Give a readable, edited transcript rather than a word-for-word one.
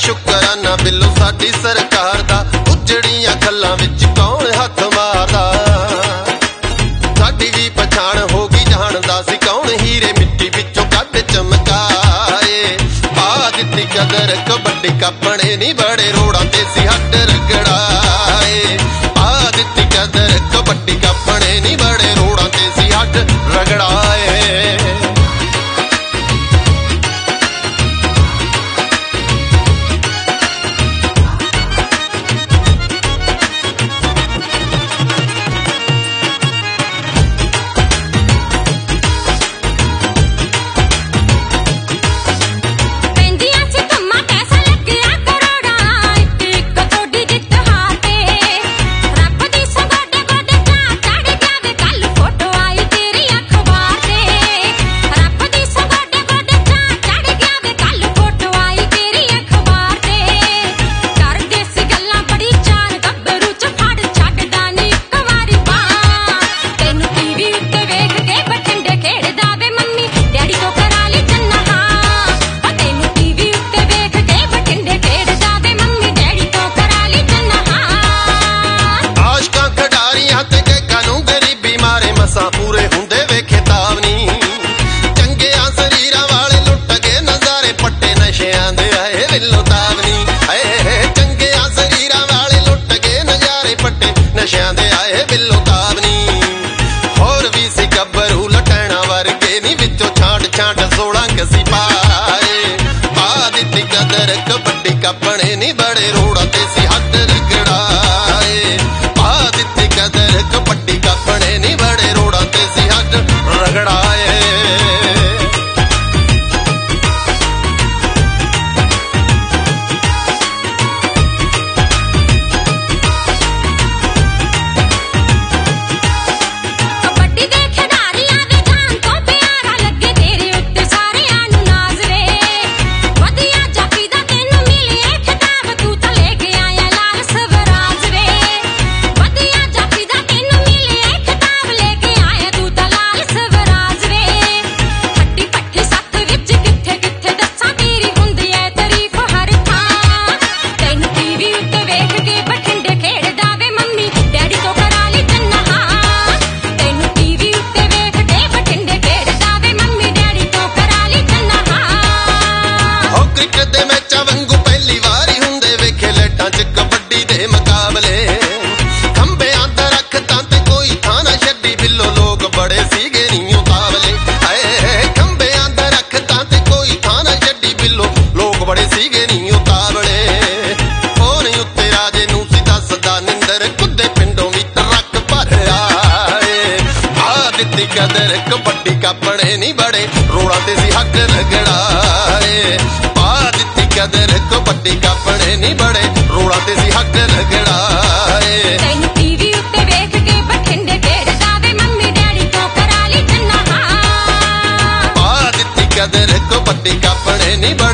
शुकराना बिल्लो साडी सरकार दा, उजड़ियां खल्लां विच कौन हथ मारदा। साडी भी पछाण हो गई जानदा सी कौन हीरे मिट्टी विचों कद चमकाए। पा दित्ती कदर कबड्डी कपड़े नी बड़े रोड़ां ते सी हट रगड़ाए। पा दित्ती कदर कबड्डी कपड़े नी बड़े रोड़ां ते सी हट रगड़ाए। पूरे हुंदे वेखे तावनी चंगिया शरीरां वाले लुट गए नजारे पट्टे नशियां दे आए विल्लो तावनी। चंगिया शरीरां वाले लुट गए नजारे पट्टे नशियां दे आए विल्लो तावनी। होर भी सी गब्बरू लटैणा वर्गे नी विचों छांट छांट 16 कसी पाए। पा दित्ती कदर कबड्डी कपड़े नी बड़े रोड़ां ते सी हट रगड़ाए। पा दित्ती कदर कबड्डी कपड़े नी बड़े रोड़ां ते सी हट रगड़ाए। कबड्डी दे मुकाबले खंबेआं दरख्तां ते कोई थां ना छड्डी बिल्लो लोग बड़े सीगे नी उतावले। खंबेआं दरख्तां ते कोई थां ना छड्डी बिल्लो लोग बड़े सीगे नी उतावले। फोन उत्ते राजे नूं सी दसदा निंदर कुद्दे पिंडों भी ट्रक भर आए। आ दित्ती कदर कबड्डी कपड़े नी बड़े रोड़ां ते सी हट रगड़ाए। पा दित्ती कदर कबड्डी कपड़े नी बड़े रोड़ां ते सी हट रगड़ाए। तैनूं टीवी उत्ते वेख के बठिंडे खेड़दा वे मम्मी डैडी तो करा ली चन्ना। पा दित्ती कदर कबड्डी कपड़े नी बड़े